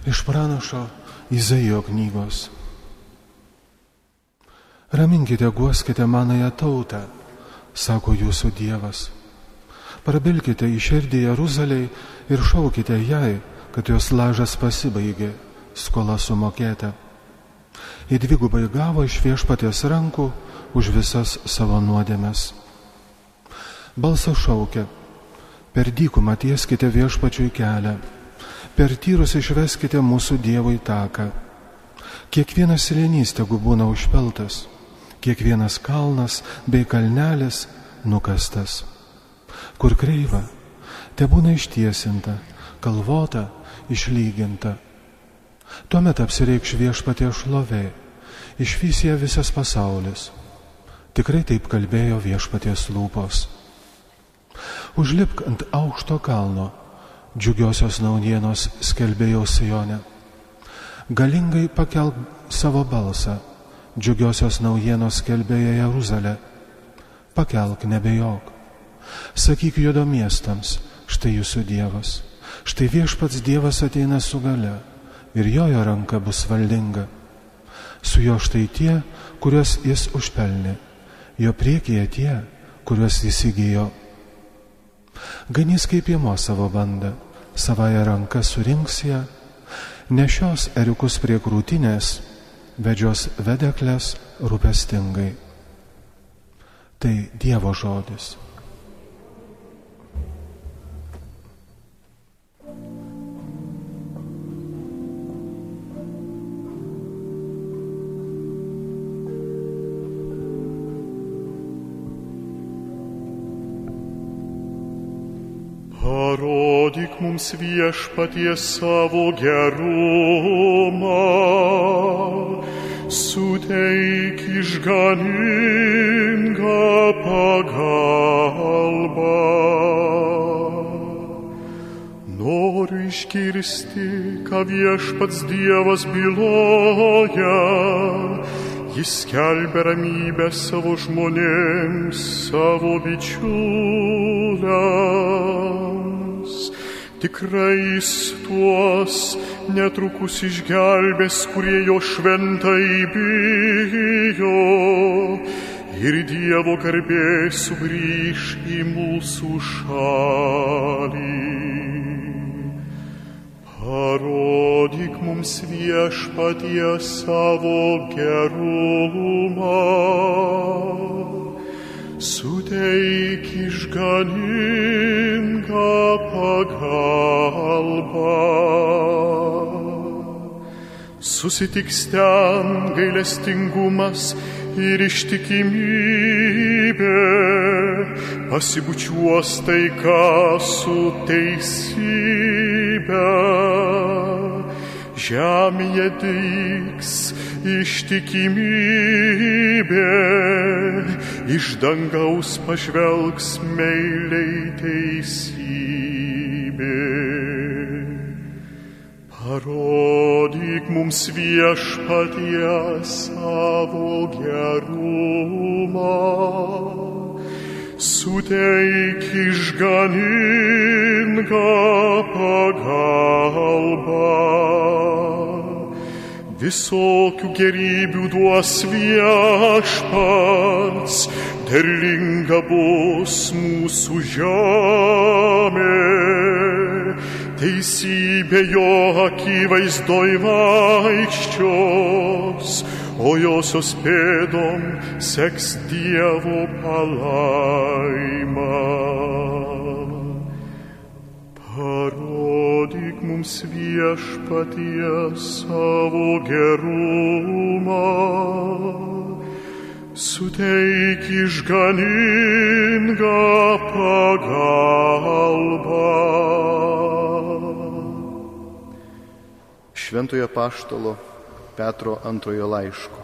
Iš pranašo Izaijo knygos. Raminkite, guoskite manąją tautą, sako jūsų Dievas. Prabilkite į širdį Jeruzalei ir šaukite jai, kad jos lažas pasibaigė, skola sumokėta. Į dvigubai gavo iš Viešpaties rankų už visas savo nuodėmes. Balsas šaukia, per dykumą tieskite Viešpačiui kelią, per tyrus išveskite mūsų Dievui taką. Kiekvienas slėnys tegu būna užpeltas, kiekvienas kalnas bei kalnelis nukastas. Kur kreiva, te būna ištiesinta, kalvota, išlyginta. Tuomet apsireikš Viešpaties šlovė, išvys ją visas pasaulis. Tikrai taip kalbėjo Viešpaties lūpos. Užlipk ant aukšto kalno, džiugiosios naujienos skelbėjo Sione. Galingai pakelk savo balsą, džiugiosios naujienos skelbėjo Jeruzalė. Pakelk, nebejok. Sakyk Judo miestams, štai jūsų Dievas. Štai Viešpats Dievas ateina su galia ir jojo ranka bus valdinga. Su jo štai tie, kuriuos jis užpelnė, jo priekyje tie, kuriuos jis įgijo. Ganys kaip piemo savo bandą, savąją ranką surinks ją, nešios ėriukus prie krūtinės, vedžios vedeklės rūpestingai. Tai Dievo žodis. Parodyk mums, Viešpatie, savo gerumą, suteik išganingą pagalbą. Noriu išgirsti, ką Viešpats Dievas byloja, jis skelbia ramybę savo žmonėms, savo bičiuliams. Tikrai jis tuos netrukus išgelbės, kurie jo šventai bijo, ir Dievo garbė sugrįš į mūsų šalį. Parodyk mums, Viešpatie, savo gerumą, suteik išganingą pagalbą. Susitiks ten gailestingumas ir ištikimybė, pasibučiuos taika su teisybė. Žemėje dygs ištikimybė, iš dangaus pažvelgs meiliai teisybė. Parodyk mums, Viešpatie, savo gerumą, suteik išganingą pagalbą. Visokių gerybių duos Viešpats, derlinga bus mūsų žemė. Teisybė jo akivaizdoj vaikščios, o josios pėdom seks Dievo palaima. Parodyk mums, Viešpatie, savo gerumą, suteik išganingą pagalbą. Šventojo apaštalo Petro antrojo laiško.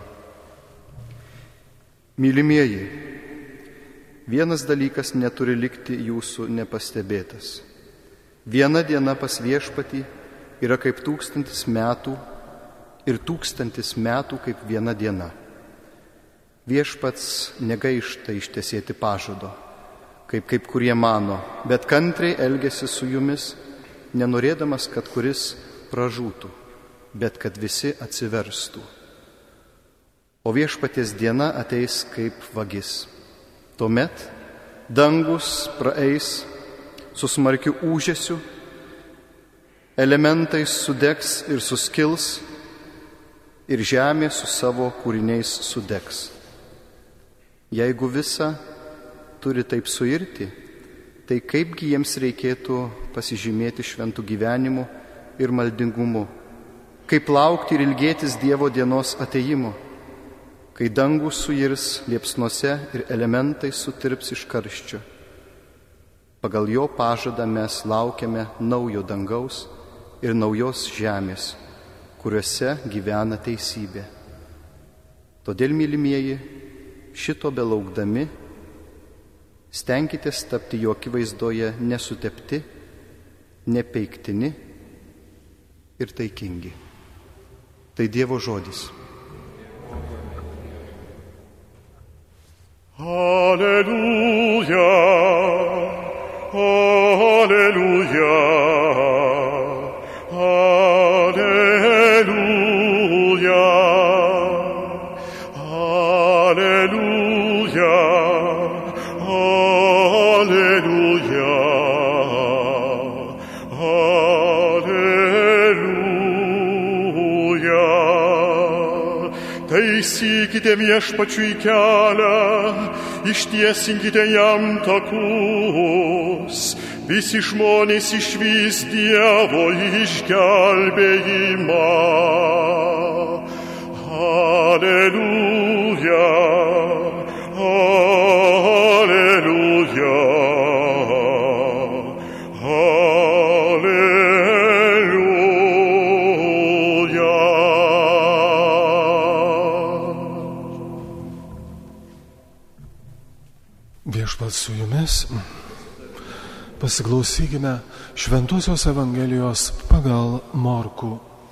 Mylimieji, vienas dalykas neturi likti jūsų nepastebėtas. Viena diena pas Viešpatį yra kaip 1000 metų ir 1000 metų kaip viena diena. Viešpats negaišta ištesėti pažado, kaip kurie mano, bet kantriai elgiasi su jumis, nenorėdamas, kad kuris pražūtų, bet kad visi atsiverstų. O Viešpaties diena ateis kaip vagis. Tuomet dangus praeis su smarkiu ūžesiu, elementais sudegs ir suskils, ir žemė su savo kūriniais sudegs. Jeigu visa turi taip suirti, tai kaipgi jiems reikėtų pasižymėti šventų gyvenimu ir maldingumu, kaip laukti ir ilgėtis Dievo dienos atėjimo, kai dangus suirs liepsnose ir elementai sutirps iš karščio. Pagal jo pažadą mes laukiame naujo dangaus ir naujos žemės, kuriuose gyvena teisybė. Todėl, mylimieji, šito belaukdami, stenkitės tapti jo akivaizdoje nesutepti, nepeiktini ir taikingi. Tai Dievo žodis. Alleluja, alleluja, alleluja, alleluja, alleluja, alleluja. Taisykite Viešpačiui kelią, ištiesinkite jam takus, visi žmonės išvys Dievo išgelbėjimą. Alleluja, alleluja, alleluja. Viešpats su jumis. Pasiklausykime Šventosios Evangelijos pagal Morkų.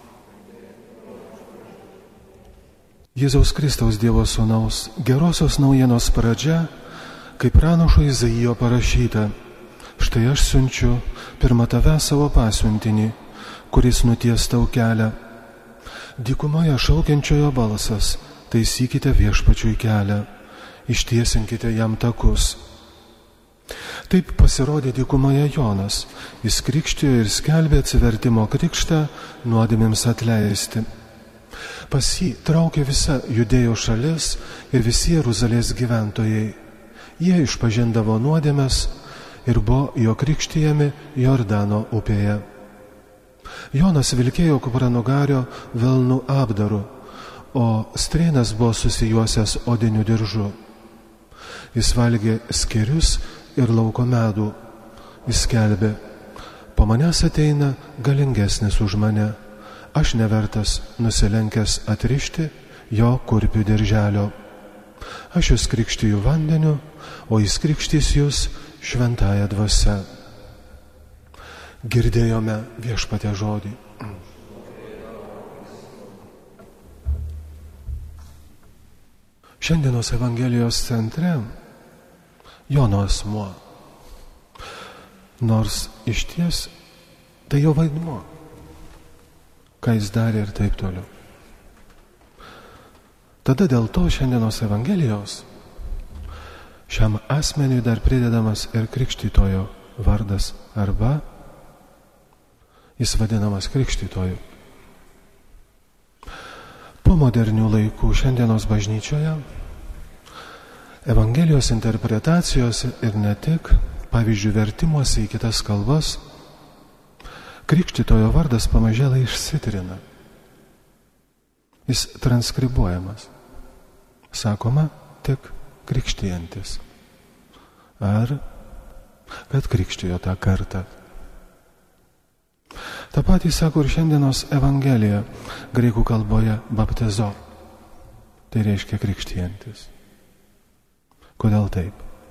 Jėzaus Kristaus Dievo Sūnaus gerosios naujienos pradžia, kaip pranašo Izaijo parašyta: štai aš siunčiu pirma tave savo pasiuntinį, kuris nuties tau kelią. Dykumoje šaukiančiojo balsas: taisykite Viešpačiui kelią, ištiesinkite jam takus. Taip pasirodė dykumoje Jonas. Jis krikštijo ir skelbė atsivertimo krikštą nuodėmėms atleisti. Pas jį traukė visa Judėjos šalis ir visi Jeruzalės gyventojai. Jie išpažindavo nuodėmes ir buvo jo krikštijami Jordano upėje. Jonas vilkėjo kupranugario velnų apdaru, o strėnas buvo susijuosęs odiniu diržu. Jis valgė skėrius ir lauko medų. Jis skelbė: po manęs ateina galingesnis už mane, aš nevertas nusilenkęs atrišti jo kurpių dirželio. Aš jūs krikštiju vandeniu, o jis krikštys jūs šventąja dvasia. Girdėjome Viešpatie žodį. Šiandienos Evangelijos centre Jono asmuo. Nors iš ties tai jo vaidmuo, ką jis darė ir taip toliau. Tada dėl to šiandienos Evangelijos šiam asmeniui dar pridedamas ir krikštytojo vardas, arba jis vadinamas krikštytoju. Po modernių laikų šiandienos bažnyčioje Evangelijos interpretacijose ir ne tik, pavyzdžiui, vertimuose į kitas kalbas, krikštytojo vardas pamažėlai išsitrina. Jis transkribuojamas. Sakoma tik krikštijantis. Ar kad krikštijo tą kartą. Ta patį sako ir šiandienos Evangelija, graikų kalboje baptizo. Tai reiškia krikštijantis. Kodėl taip?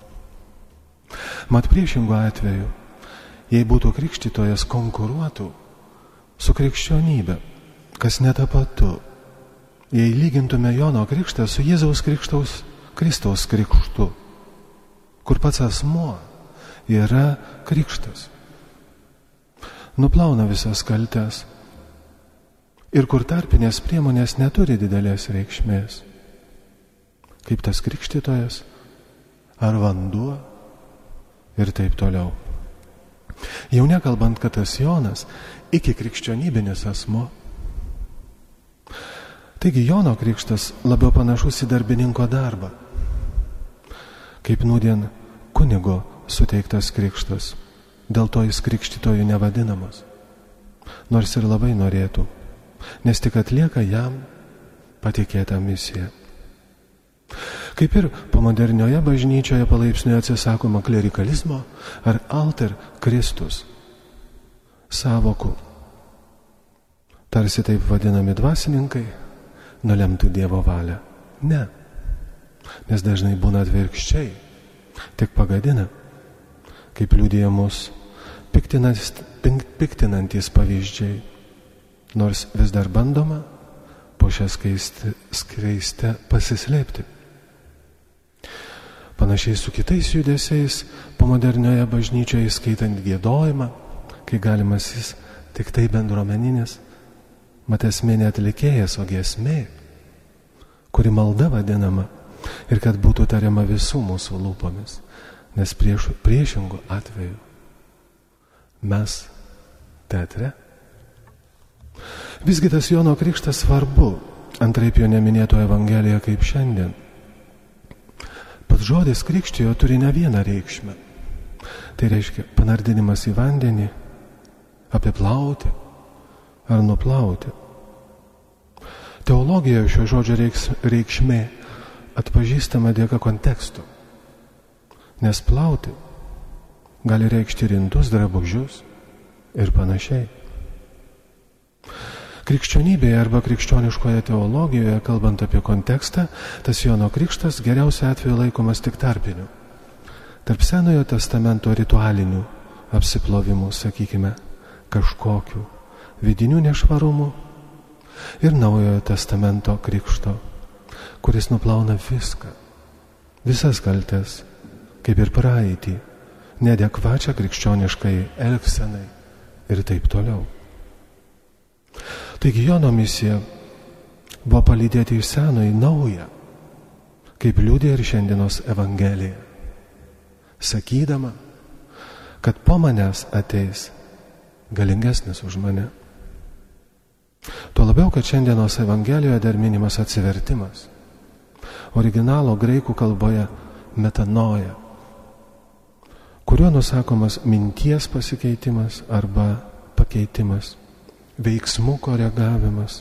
Mat priešingų atveju, jei būtų krikštytojas konkuruotų su krikščionybė, kas netapatu, jei lygintume Jono krikštą su Jėzaus Kristaus krikštu, kur pats asmuo yra krikštas, nuplauna visas kaltes ir kur tarpinės priemonės neturi didelės reikšmės, kaip tas krikštytojas ar vanduo ir taip toliau. Jau nekalbant, kad tas Jonas iki krikščionybinis asmo. Taigi Jono krikštas labiau panašus į darbininko darbą, kaip nūdien kunigo suteiktas krikštas, dėl to jis krikštytojų nevadinamas, nors ir labai norėtų, nes tik atlieka jam patikėtą misiją. Kaip ir pomodernioje bažnyčioje palaipsniui atsisakoma klerikalizmo ar alter Kristus sąvokų, tarsi taip vadinami dvasininkai nulemtų Dievo valią. Ne, nes dažnai būna atvirkščiai, tik pagadina, kaip liudija mus piktinantys pavyzdžiai, nors vis dar bandoma po šią skraistę pasislėpti. Panašiai su kitais judesiais pomodernioje bažnyčioje, skaitant giedojimą, kai galimas jis tik tai bendruomeninis, mat esmė ne atlikėjas, o giesmė, kuri malda vadinama, ir kad būtų tariama visų mūsų lūpomis, nes priešingų atveju mes teatre. Visgi tas Jono krikštas svarbu, antraip jo neminėto Evangelijoje kaip šiandien. Pats žodis krikštijo turi ne vieną reikšmę. Tai reiškia panardinimas į vandenį, apiplauti ar nuplauti. Teologijoje šio žodžio reikšmė atpažįstama dėka konteksto, nes plauti gali reikšti rintus drabužius ir panašiai. Krikščionybėje arba krikščioniškoje teologijoje, kalbant apie kontekstą, tas Jono krikštas geriausiu atveju laikomas tik tarpiniu. Tarp Senojo testamento ritualinių apsiplovimų, sakykime, kažkokių vidinių nešvarumų ir Naujojo testamento krikšto, kuris nuplauna viską, visas kaltes, kaip ir praeitį, neadekvačią krikščioniškai elgsenai ir taip toliau. Taigi Jono misija buvo palydėti iš seno į naują, kaip liudija ir šiandienos Evangelija, sakydama, kad po manęs ateis galingesnis už mane. Tuo labiau, kad šiandienos Evangelijoje dar minimas atsivertimas. Originalo graikų kalboje metanoja, kuriuo nusakomas minties pasikeitimas arba pakeitimas, veiksmų koregavimas,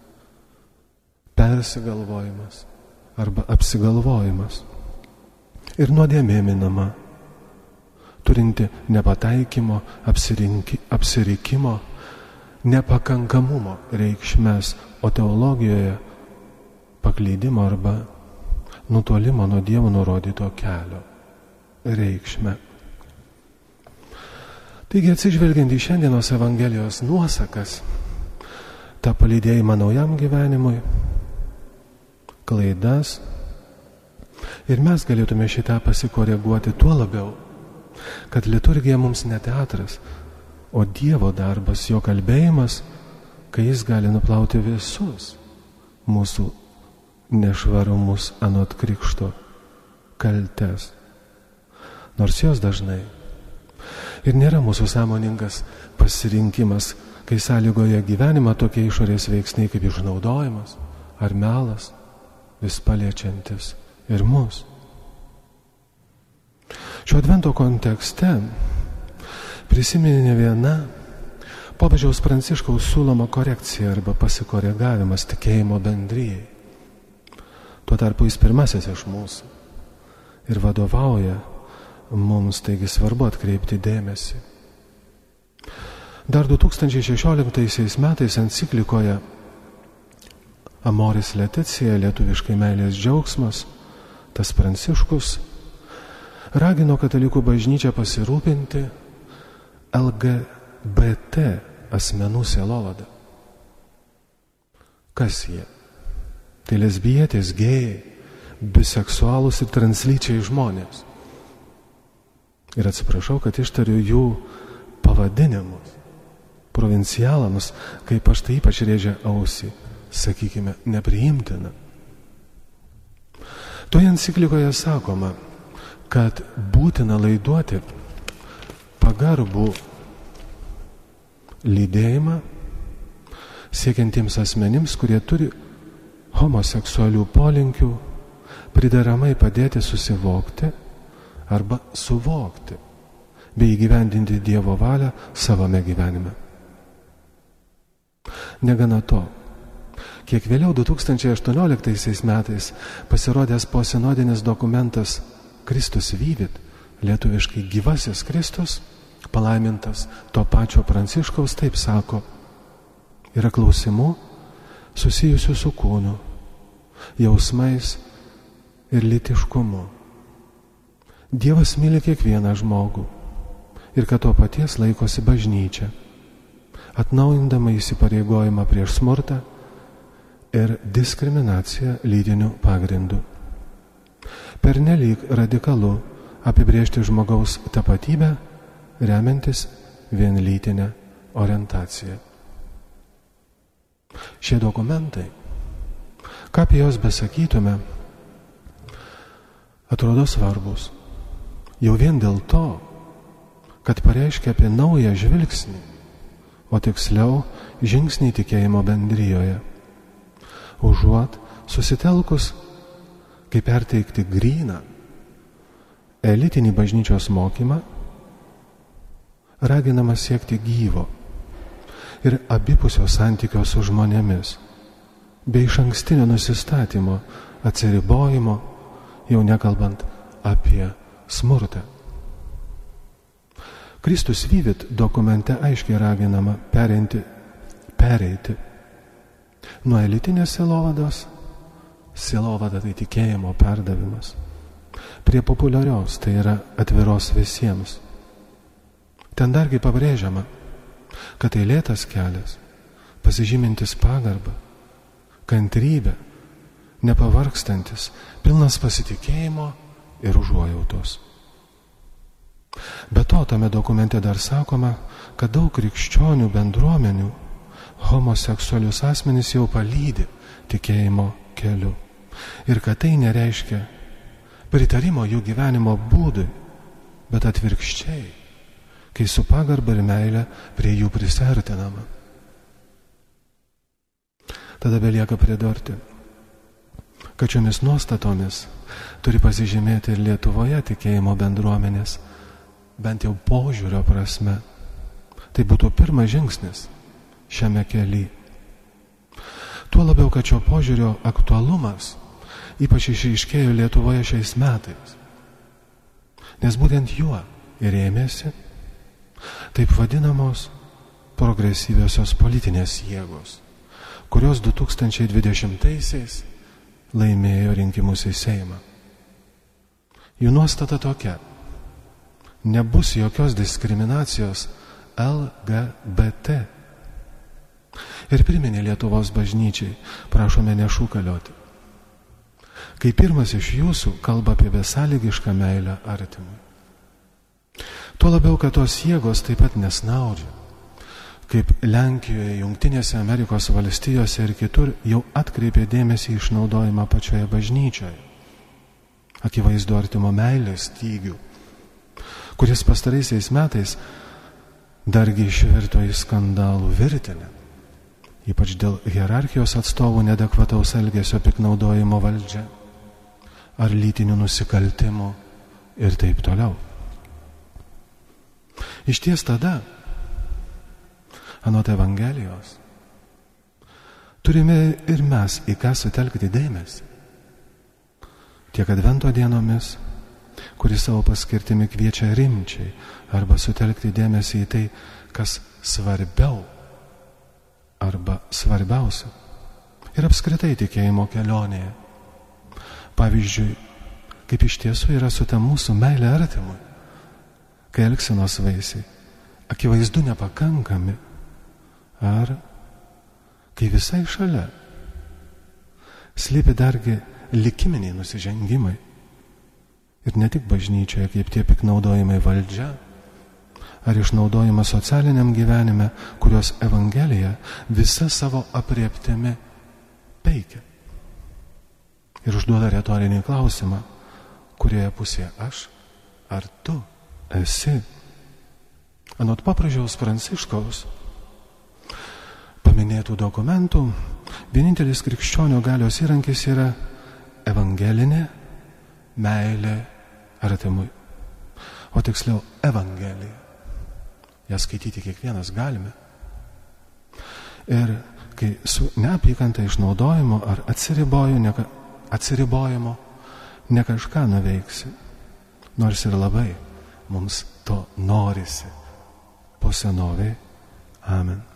persigalvojimas arba apsigalvojimas ir nuodėmė minama, turinti nepataikymo, apsirikimo, nepakankamumo reikšmes, o teologijoje paklydimo arba nutolimo nuo Dievo nurodyto kelio reikšmę. Taigi, atsižvelgiant į šiandienos Evangelijos nuosakas, tą palydėjimą naujam gyvenimui, klaidas, ir mes galėtume šitą pasikoreguoti tuo labiau, kad liturgija mums ne teatras, o Dievo darbas, jo kalbėjimas, kai jis gali nuplauti visus mūsų nešvarumus anot krikšto kaltes, nors jos dažnai ir nėra mūsų sąmoningas pasirinkimas, kai sąlygoja gyvenimą tokie išorės veiksniai kaip išnaudojimas ar melas, vis paliečiantis ir mus. Šio advento kontekste prisiminė viena popiežiaus Pranciškaus siūloma korekcija arba pasikoregavimas tikėjimo bendrijai. Tuo tarpu jis pirmasis iš mūsų ir vadovauja mums, taigi svarbu atkreipti dėmesį. Dar 2016 metais enciklikoje Amoris Laetitia, lietuviškai meilės džiaugsmas, tas Pranciškus ragino katalikų bažnyčią pasirūpinti LGBT asmenų sielovada. Kas jie? Tai lesbietės, gėjai, biseksualūs ir translyčiai žmonės. Ir atsiprašau, kad ištariu jų pavadinimus. provincialams, kaip aš tai ypač rėžia ausį, sakykime, nepriimtina. Toje enciklikoje sakoma, kad būtina laiduoti pagarbų lydėjimą siekiantiems asmenims, kurie turi homoseksualių polinkių, prideramai padėti susivokti arba suvokti bei įgyvendinti Dievo valią savame gyvenime. Negana to, kiek vėliau 2018 metais pasirodęs posinodinis dokumentas Kristus Vivit, lietuviškai gyvasis Kristus, palaimintas to pačio Pranciškaus, taip sako, yra klausimų susijusių su kūnu, jausmais ir lytiškumu. Dievas myli kiekvieną žmogų ir kad to paties laikosi bažnyčia, atnaujindama įsipareigojimą prieš smurtą ir diskriminaciją lytiniu pagrindu. Pernelyg radikalu apibrėžti žmogaus tapatybę, remiantis vien lytinę orientaciją. Šie dokumentai, ką apie jos besakytume, atrodo svarbus. Jau vien dėl to, kad pareiškia apie naują žvilgsnį, o tiksliau žingsnį tikėjimo bendrijoje. Užuot susitelkus, kaip perteikti gryną, elitinį bažnyčios mokymą, raginama siekti gyvo ir abipusio santykio su žmonėmis, bei išankstinio nusistatymo, atsiribojimo, jau nekalbant apie smurtą. Kristus Vivit dokumente aiškiai raginama pereiti nuo elitinės sielovados, sielovada tai tikėjimo perdavimas, prie populiarios, tai yra atviros visiems. Ten dargi pabrėžiama, kad tai lėtas kelias, pasižymintis pagarbą, kantrybę, nepavargstantis, pilnas pasitikėjimo ir užuojautos. Be to, tame dokumente dar sakoma, kad daug krikščionių bendruomenių homoseksualius asmenys jau palydi tikėjimo keliu ir kad tai nereiškia pritarimo jų gyvenimo būdui, bet atvirkščiai, kai su pagarba ir meile prie jų prisiartinama. Tada belieka pridurti, kad šiomis nuostatomis turi pasižymėti ir Lietuvoje tikėjimo bendruomenės, bent jau požiūrio prasme. Tai būtų pirmas žingsnis šiame kelyje. Tuo labiau, kad šio požiūrio aktualumas ypač išryškėjo Lietuvoje šiais metais. Nes būtent juo ir ėmėsi taip vadinamos progresyviosios politinės jėgos, kurios 2020-aisiais laimėjo rinkimus į Seimą. Jų nuostata tokia: nebus jokios diskriminacijos LGBT. Ir priminė Lietuvos bažnyčiai, prašome nešūkalioti. Kai pirmas iš jūsų kalba apie besąlygišką meilę artimui. Tuo labiau, kad tos jėgos taip pat nesnaudžia, kaip Lenkijoje, Jungtinėse Amerikos valstijose ir kitur jau atkreipė dėmesį į išnaudojimą pačioje bažnyčioje. Akivaizdu artimo meilės stygių, kuris pastaraisiais metais dargi išvirto į skandalų virtinę, ypač dėl hierarchijos atstovų neadekvataus elgesio piknaudojimo valdžia ar lytinių nusikaltimų ir taip toliau. Išties tada, anot Evangelijos, turime ir mes į ką sutelkti dėmesį. Tiek Advento dienomis, kuris savo paskirtimi kviečia rimčiai arba sutelkti dėmesį į tai, kas svarbiau arba svarbiausia. Ir apskritai tikėjimo kelionėje. Pavyzdžiui, kaip iš tiesų yra su ta mūsų meilė artimui, kai elgsenos vaisiai akivaizdu nepakankami, ar kai visai šalia slypi dargi likiminiai nusižengimai. Ir ne tik bažnyčioje, kaip tie piknaudojimai valdžia ar išnaudojimas socialiniam gyvenime, kurios Evangelija visa savo aprieptimi peikia. Ir užduoda retorinį klausimą, kurioje pusėje aš ar tu esi. Anot popiežiaus Pranciškaus paminėtų dokumentų, vienintelis krikščionio galios įrankis yra evangelinė meilė artimui. O tiksliau Evangelija. Ją skaityti kiekvienas galime. Ir kai su neapykanta išnaudojimo ar atsiribojimo ne kažką nuveiksi, nors ir labai mums to norisi po senovei. Amen.